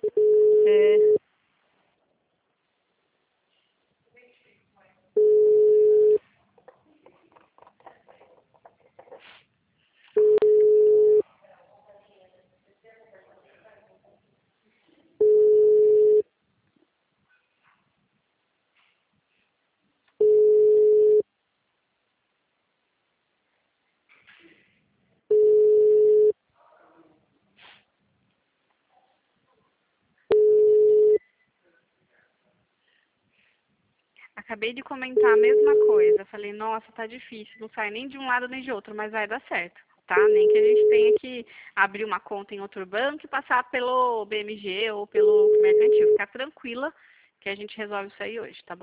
É, acabei de comentar a mesma coisa. Falei, nossa, tá difícil, não sai nem de um lado nem de outro, mas vai dar certo, tá? Nem que a gente tenha que abrir uma conta em outro banco e passar pelo BMG ou pelo Mercantil. Fica tranquila que a gente resolve isso aí hoje, tá bom?